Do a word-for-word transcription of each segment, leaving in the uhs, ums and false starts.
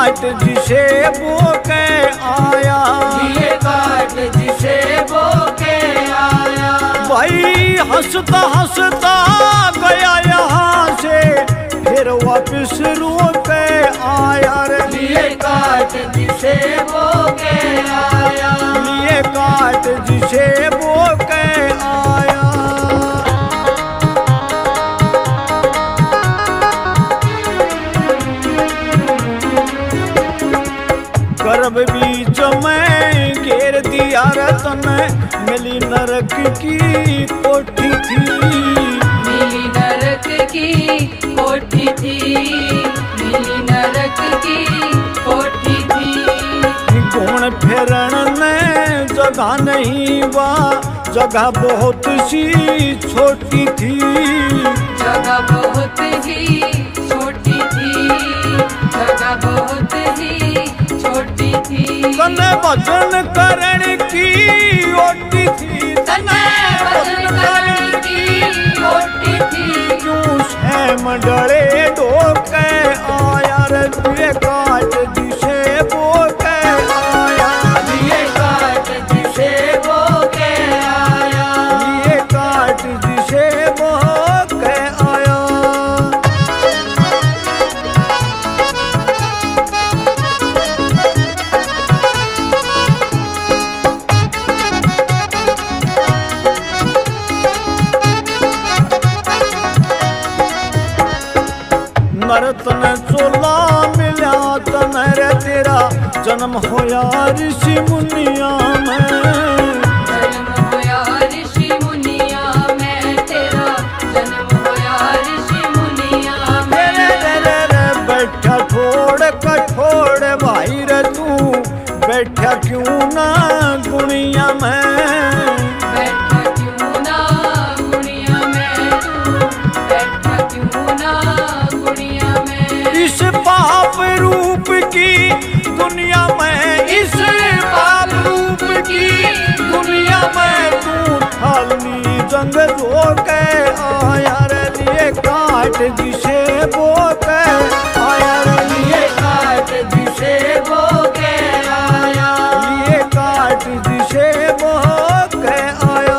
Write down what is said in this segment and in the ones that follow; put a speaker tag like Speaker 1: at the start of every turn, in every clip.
Speaker 1: काट जिसे वो के आया,
Speaker 2: लिए काट जिसे वो के आया।
Speaker 1: भाई हंसता हंसता गया यहाँ से, फिर वापिस रो के आया रे।
Speaker 2: लिए काट जिसे वो के आया,
Speaker 1: लिए काट जिसे वो के आया। गर्भ बीच में घेर दिया रतन, मिली नरक की कोठी थी,
Speaker 2: मिली नरक की कोठी थी, मिली नरक की कोठी थी।
Speaker 1: घूम फिरन में जगह नहीं बा, जगह बहुत सी छोटी थी,
Speaker 2: जगह बहुत ही छोटी थी, जगह बहुत ही छोटी थी।
Speaker 1: तने भजन करण की ओटी थी,
Speaker 2: तने भजन करण की ओटी थी।
Speaker 1: क्यों सैम डरे ढोके आया रे, लिए काट जिसे वो के आया,
Speaker 2: लिए काट जिसे वो के आया,
Speaker 1: लिए काट जिसे वो के आया। नरतन चोला मिला तन रे, तेरा जन्म होया ऋषि मुनिया में,
Speaker 2: जन्म होया ऋषि मुनिया में, तेरा जन्म होया ऋषि मुनिया
Speaker 1: रे
Speaker 2: में।
Speaker 1: रे रे रे बैठा ठोड़ कठोड़ भाई रे, तू बैठा क्यों ना गुनिया में,
Speaker 2: बैठा क्यों ना गुड़िया में, तू बैठा क्यों ना गुड़िया में।
Speaker 1: इस पाप रूप की दुनिया में, इस पाप रूप की दुनिया में, तू ठालनी जंग जो के आया रे, लिए काट जिसे वो के आया रे,
Speaker 2: लिए काट जिसे वो के आया,
Speaker 1: लिए काट जिसे वो के आया।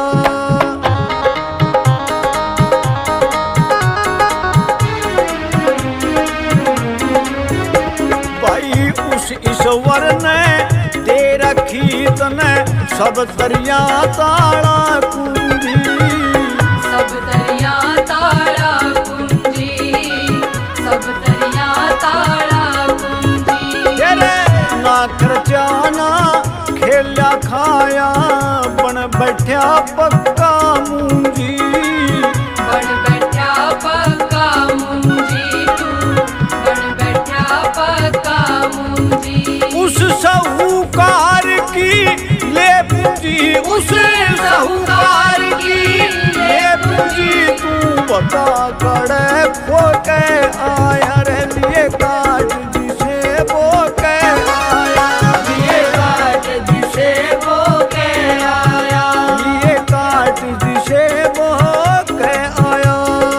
Speaker 1: भाई उस ईश्वर ने दे रखी तने सब दरिया ताड़ा कुंजी,
Speaker 2: सब दरिया तारा कुंजी, सब दरिया तारा कुंजी।
Speaker 1: तेरे ना खर्चा ना खेला खाया, बन बैठा पक्का मूंजी,
Speaker 2: बन बैठा पक्का मुंजी, तू बन बैठा पक्का मुंजी।
Speaker 1: उस साहूकार की ले पूंजी, उस साहूकार की ले पूंजी, तू बता कड़े खो के आया रे, लिए काट जिसे वो के आया,
Speaker 2: लिए काट जिसे वो के आया,
Speaker 1: लिए काट जिसे वो के आया।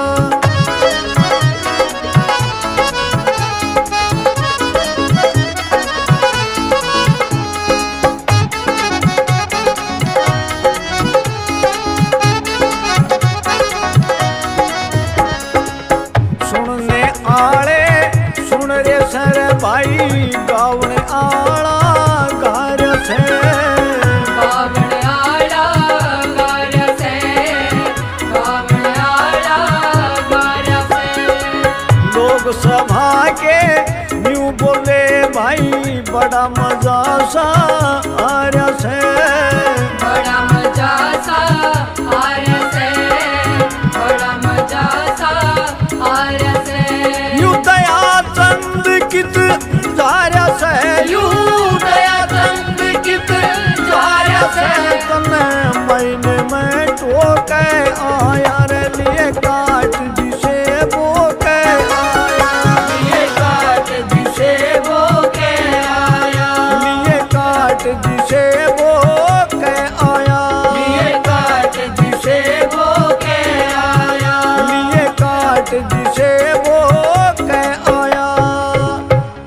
Speaker 1: सुनने आले सुन रे सर भाई, गावने आला घर से,
Speaker 2: गावण आला गार से, गावण आला गार से।
Speaker 1: लोग सभा के न्यू बोले भाई, बड़ा मजा सा आ रहा से,